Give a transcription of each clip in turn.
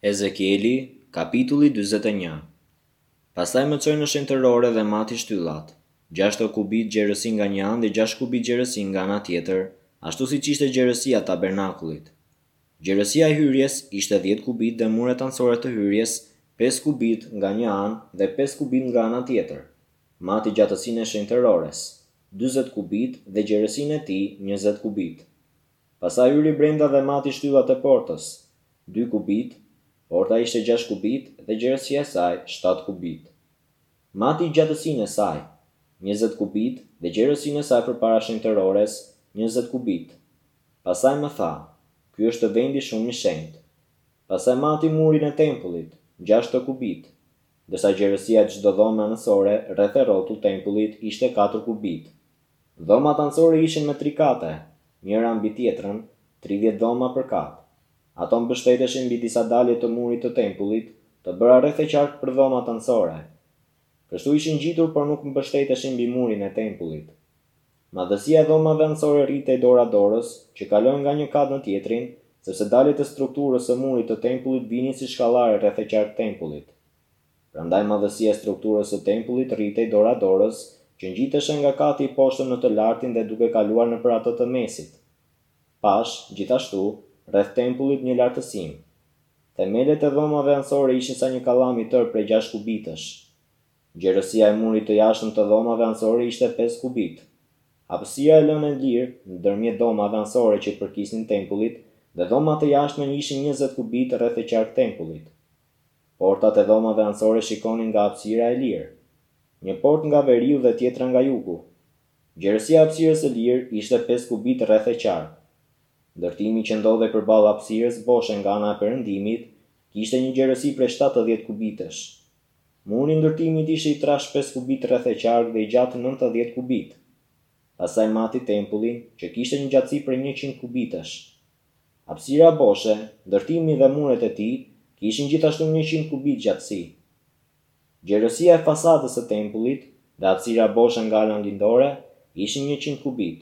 Ezekieli, kapitulli 41. Pastaj më çoi në shenjtërore dhe mati shtyllat, 6 kubit gjerësi nga një anë dhe 6 kubit gjerësi nga ana tjetër, ashtu siç ishte gjerësia e tabernakullit. Gjerësia e hyrjes ishte 10 kubit dhe muret anësore të hyrjes 5 kubit nga një anë dhe 5 kubit nga ana tjetër. Mati gjatësinë e shenjtërores, 40 kubit dhe gjerësinë e tij 20 kubit. Pastaj hyri brenda dhe mati shtyllat e portës, 2 kubit. Porta ishte 6 kubit dhe gjerësia e saj 7 kubit. Mati gjatësinë e saj, 20 kubit dhe gjerësinë e saj përpara shenjtërores, 20 kubit. Pastaj më tha, ky është vendi shumë i shenjtë. Pastaj mati murin e tempullit, 6 kubit, ndërsa gjerësia e çdo dhome anësore rreth e rrotull tempullit ishte 4 kubit. Dhomat anësore ishin me 3 kate, njëra mbi tjetrën, 30 dhoma për kat. Ato mbështeteshin mbi disa dalje të murit të tempullit, të bëra rreth e qark për dhomat anësore. Kështu ishin ngjitur, por nuk mbështeteshin mbi murin e tempullit. Madhësia e dhomave anësore rritej dora dorës, që kalojnë nga një kat në tjetrin, sepse daljet e strukturës së murit të tempullit vinin si shkallare rreth e qark tempullit. Prandaj madhësia e strukturës së tempullit rritej dora dorës, që ngjiteshin nga kati i poshtëm në të lartin dhe duke kaluar nëpër atë të mesit. Pash, gjithashtu, rreth tempullit një lartësim. Themelet e dhomave anësore ishin sa një kallam i tërë prej 6 kubitësh. Gjerësia e murit të jashtëm të dhomave anësore ishte 5 kubit. Hapësia e lënë lirë ndërmjet dhomave anësore që përkisnin tempullit dhe dhomat e jashtme ishin 20 kubit rreth e qark tempullit. Portat e dhomave anësore shikonin nga hapësira e lirë. Një port nga veriu dhe tjetra nga jugu. Gjerësia e hapësirës së lirë ishte 5 kubit rreth e qark. Ndërtimi që ndodhej përballë hapësirës boshe nga ana e perëndimit kishte një gjerësi prej 70 kubitësh. Muri i ndërtimit ishte i trash 5 kubit rreth e qark dhe i gjatë 90 kubit. Pastaj mati tempullin, që kishte një gjatësi prej 100 kubitësh. Hapësira boshe, ndërtimi dhe muret e tij kishin gjithashtu 100 kubit gjatësi. Gjerësia e fasadës së tempullit dhe hapësira boshe nga ana lindore ishin 100 kubit.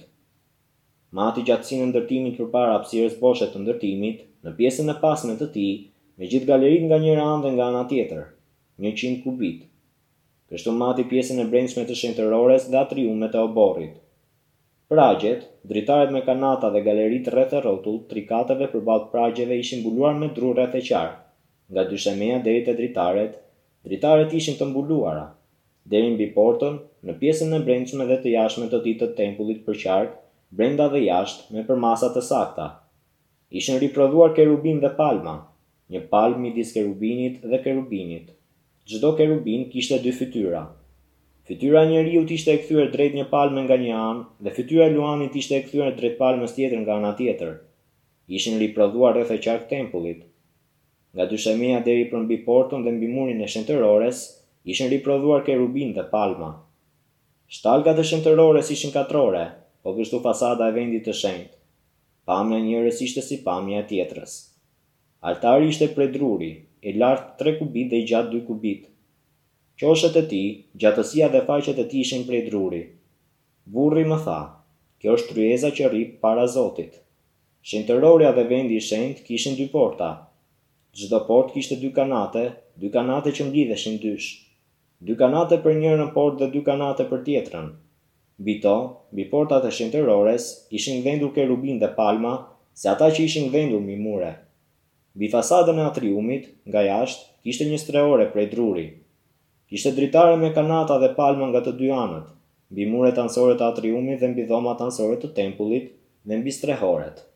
Mati gjatësinë e ndërtimit përpara hapësirës boshe të ndërtimit, në pjesën e pasme të tij, me gjithë galeritë nga njëra anë dhe nga ana tjetër, 100 kubit. Kështu mati pjesën e brendshme të shenjtërores dhe atriumet e oborrit. Pragjet, dritaret me kanata dhe galeritë rreth e rrotull, trikateve përballë pragjeve ishin mbuluar me dru rreth e qark. Nga dyshemeja deri te dritaret ishin të mbuluara, deri mbi portën, në pjesën e brendshme dhe të jashtme të tij të tempullit për qark, brenda dhe jashtë me përmasa të sakta. Ishin riprodhuar kerubin dhe palma, një palmë midis kerubinit dhe kerubinit. Çdo kerubin kishte 2 fytyra. Fytyra e njeriut ishte e kthyer drejt një palme nga një anë dhe fytyra e luanit ishte e kthyer drejt palmës tjetër nga ana tjetër. Ishin riprodhuar rreth e qark tempullit. Nga dyshemeja deri për mbi portën dhe mbi murin e shenjtërores, ishin riprodhuar kerubin dhe palma. Shtalgat e shenjtërores ishin katrore, po kështu fasada e vendit të shenjtë. Pamja e njërës ishte si pamja e tjetrës. Altari ishte prej druri, i lartë 3 kubit dhe i gjatë 2 kubit. Qoshet e tij, gjatësia dhe faqet e tij ishin prej druri. Burri më tha, kjo është tryeza që rri para Zotit. Shenjtërorja dhe vendi i shenjtë kishin 2 porta. Çdo port kishte 2 kanate që mblidheshin dysh. 2 kanate për njërin port dhe 2 kanate për tjetrën. Mbi portat e shenjtërores ishin ngdendur kerubin dhe palma, se ata që ishin ngdendur mbi mure. Mbi fasadën e atriumit, nga jashtë, kishte një streore prej druri. Kishte dritare me kanata dhe palma nga të 2 anët, mbi muret anësore të atriumit dhe mbi dhomat anësore të tempullit dhe mbi strehoret.